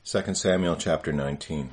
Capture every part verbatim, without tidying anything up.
Second Samuel chapter nineteen.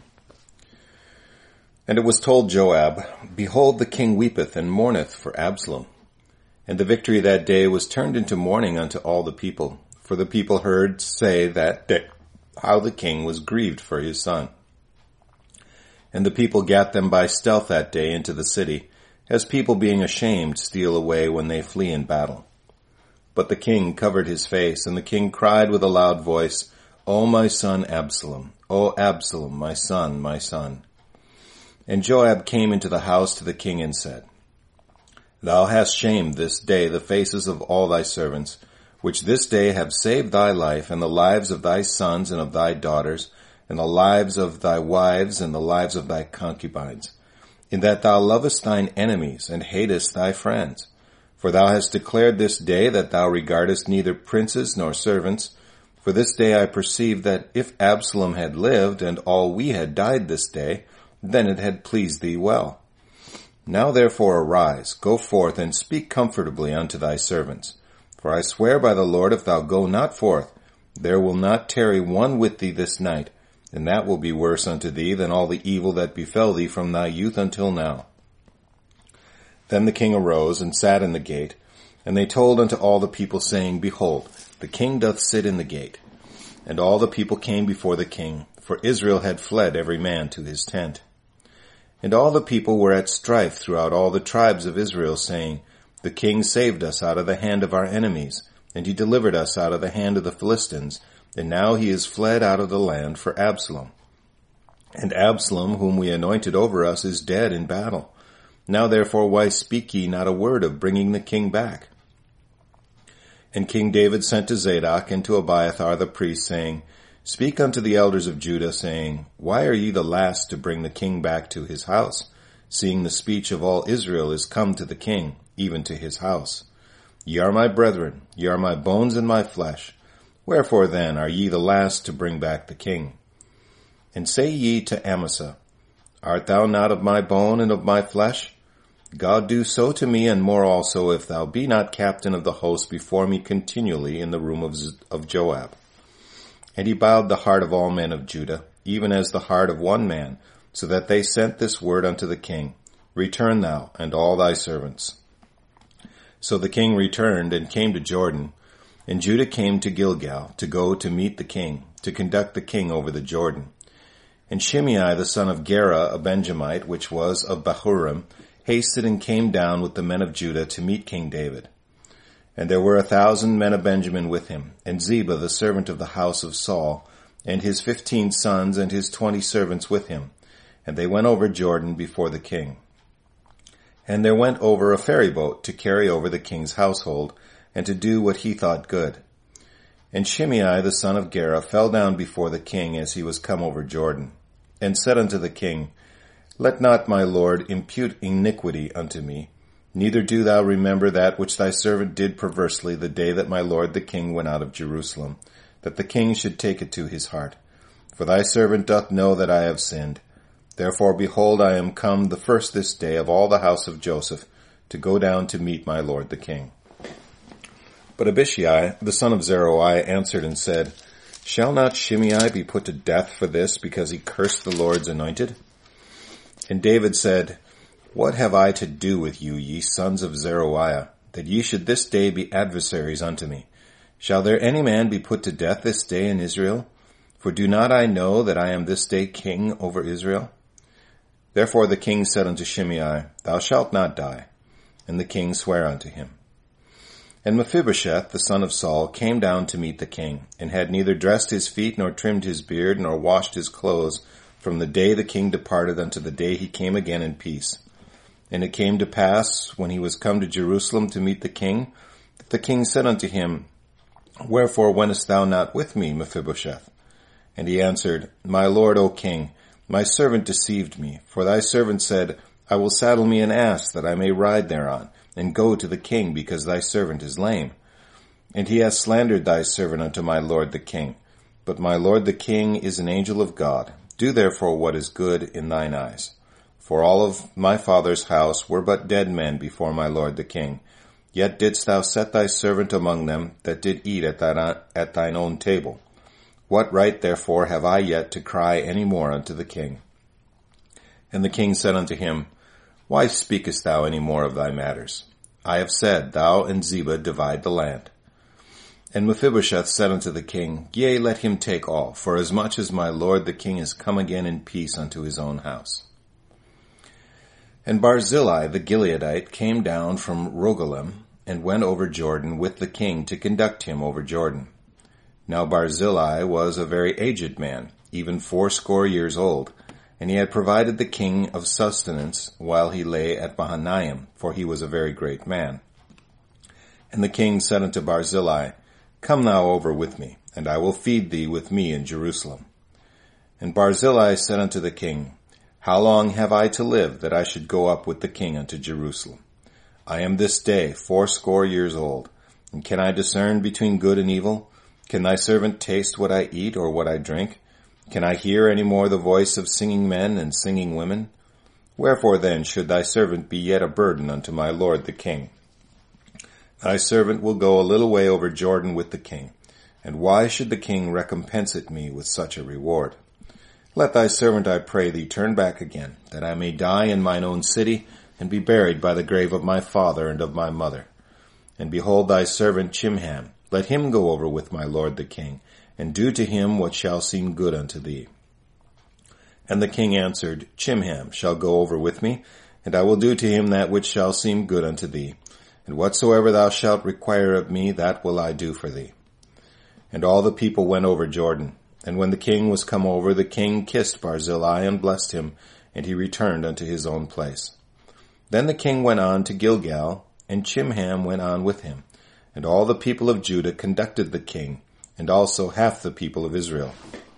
And it was told Joab, Behold, the king weepeth and mourneth for Absalom. And the victory that day was turned into mourning unto all the people, for the people heard say that day how the king was grieved for his son. And the people gat them by stealth that day into the city, as people being ashamed steal away when they flee in battle. But the king covered his face, and the king cried with a loud voice, O my son Absalom, O Absalom, my son, my son. And Joab came into the house to the king and said, Thou hast shamed this day the faces of all thy servants, which this day have saved thy life, and the lives of thy sons and of thy daughters, and the lives of thy wives, and the lives of thy concubines, in that thou lovest thine enemies, and hatest thy friends. For thou hast declared this day that thou regardest neither princes nor servants. For this day I perceive that if Absalom had lived, and all we had died this day, then it had pleased thee well. Now therefore arise, go forth, and speak comfortably unto thy servants. For I swear by the Lord, if thou go not forth, there will not tarry one with thee this night, and that will be worse unto thee than all the evil that befell thee from thy youth until now. Then the king arose and sat in the gate, and they told unto all the people, saying, Behold, the king doth sit in the gate. And all the people came before the king, for Israel had fled every man to his tent. And all the people were at strife throughout all the tribes of Israel, saying, The king saved us out of the hand of our enemies, and he delivered us out of the hand of the Philistines, and now he is fled out of the land for Absalom. And Absalom, whom we anointed over us, is dead in battle. Now therefore why speak ye not a word of bringing the king back? And King David sent to Zadok and to Abiathar the priest, saying, Speak unto the elders of Judah, saying, Why are ye the last to bring the king back to his house, seeing the speech of all Israel is come to the king, even to his house? Ye are my brethren, ye are my bones and my flesh. Wherefore then are ye the last to bring back the king? And say ye to Amasa, Art thou not of my bone and of my flesh? God do so to me, and more also, if thou be not captain of the host before me continually in the room of, Z- of Joab. And he bowed the heart of all men of Judah, even as the heart of one man, so that they sent this word unto the king, Return thou, and all thy servants. So the king returned, and came to Jordan, and Judah came to Gilgal, to go to meet the king, to conduct the king over the Jordan. And Shimei the son of Gera, a Benjamite, which was of Bahurim, hasted and came down with the men of Judah to meet King David. And there were a thousand men of Benjamin with him, and Ziba the servant of the house of Saul, and his fifteen sons and his twenty servants with him. And they went over Jordan before the king. And there went over a ferry boat to carry over the king's household, and to do what he thought good. And Shimei the son of Gera fell down before the king as he was come over Jordan, and said unto the king, Let not my lord impute iniquity unto me, neither do thou remember that which thy servant did perversely the day that my lord the king went out of Jerusalem, that the king should take it to his heart. For thy servant doth know that I have sinned. Therefore, behold, I am come the first this day of all the house of Joseph, to go down to meet my lord the king. But Abishai, the son of Zeruiah, answered and said, Shall not Shimei be put to death for this, because he cursed the Lord's anointed? And David said, What have I to do with you, ye sons of Zeruiah, that ye should this day be adversaries unto me? Shall there any man be put to death this day in Israel? For do not I know that I am this day king over Israel? Therefore the king said unto Shimei, Thou shalt not die. And the king sware unto him. And Mephibosheth, the son of Saul, came down to meet the king, and had neither dressed his feet, nor trimmed his beard, nor washed his clothes, from the day the king departed unto the day he came again in peace. And it came to pass, when he was come to Jerusalem to meet the king, that the king said unto him, Wherefore wentest thou not with me, Mephibosheth? And he answered, My lord, O king, my servant deceived me, for thy servant said, I will saddle me an ass, that I may ride thereon, and go to the king, because thy servant is lame. And he hath slandered thy servant unto my lord the king. But my lord the king is an angel of God. Do therefore what is good in thine eyes. For all of my father's house were but dead men before my lord the king. Yet didst thou set thy servant among them that did eat at thine, at thine own table. What right therefore have I yet to cry any more unto the king? And the king said unto him, Why speakest thou any more of thy matters? I have said, Thou and Ziba divide the land. And Mephibosheth said unto the king, Yea, let him take all, for as much as my lord the king is come again in peace unto his own house. And Barzillai the Gileadite came down from Rogelim, and went over Jordan with the king to conduct him over Jordan. Now Barzillai was a very aged man, even fourscore years old, and he had provided the king of sustenance while he lay at Mahanaim, for he was a very great man. And the king said unto Barzillai, Come thou over with me, and I will feed thee with me in Jerusalem. And Barzillai said unto the king, How long have I to live, that I should go up with the king unto Jerusalem? I am this day fourscore years old, and can I discern between good and evil? Can thy servant taste what I eat or what I drink? Can I hear any more the voice of singing men and singing women? Wherefore then should thy servant be yet a burden unto my lord the king? Thy servant will go a little way over Jordan with the king, and why should the king recompense it me with such a reward? Let thy servant, I pray thee, turn back again, that I may die in mine own city, and be buried by the grave of my father and of my mother. And behold thy servant Chimham, let him go over with my lord the king, and do to him what shall seem good unto thee. And the king answered, Chimham shall go over with me, and I will do to him that which shall seem good unto thee. And whatsoever thou shalt require of me, that will I do for thee. And all the people went over Jordan. And when the king was come over, the king kissed Barzillai and blessed him, and he returned unto his own place. Then the king went on to Gilgal, and Chimham went on with him. And all the people of Judah conducted the king, and also half the people of Israel.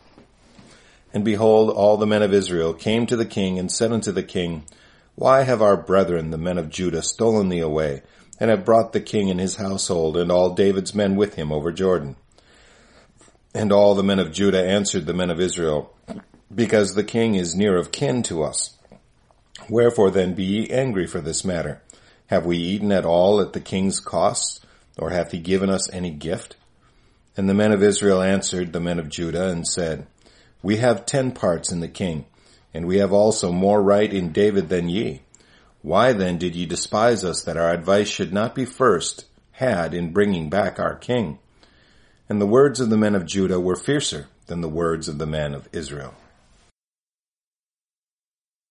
And behold, all the men of Israel came to the king, and said unto the king, Why have our brethren, the men of Judah, stolen thee away, and have brought the king and his household, and all David's men with him over Jordan? And all the men of Judah answered the men of Israel, Because the king is near of kin to us. Wherefore then be ye angry for this matter? Have we eaten at all at the king's cost, or hath he given us any gift? And the men of Israel answered the men of Judah, and said, We have ten parts in the king, and we have also more right in David than ye. Why then did ye despise us, that our advice should not be first had in bringing back our king? And the words of the men of Judah were fiercer than the words of the men of Israel.